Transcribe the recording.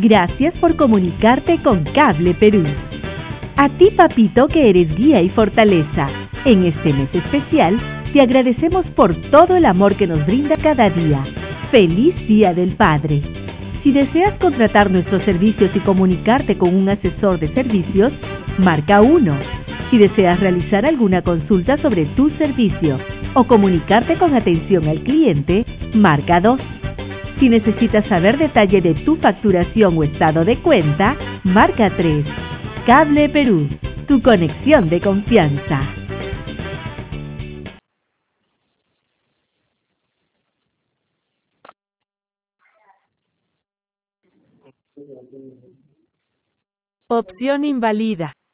Gracias por comunicarte con Cable Perú. A ti, papito, que eres guía y fortaleza. En este mes especial, te agradecemos por todo el amor que nos brinda cada día. ¡Feliz Día del Padre! Si deseas contratar nuestros servicios y comunicarte con un asesor de servicios, marca 1. Si deseas realizar alguna consulta sobre tu servicio o comunicarte con atención al cliente, marca 2. Si necesitas saber detalle de tu facturación o estado de cuenta, marca 3. Cable Perú, tu conexión de confianza. Opción inválida.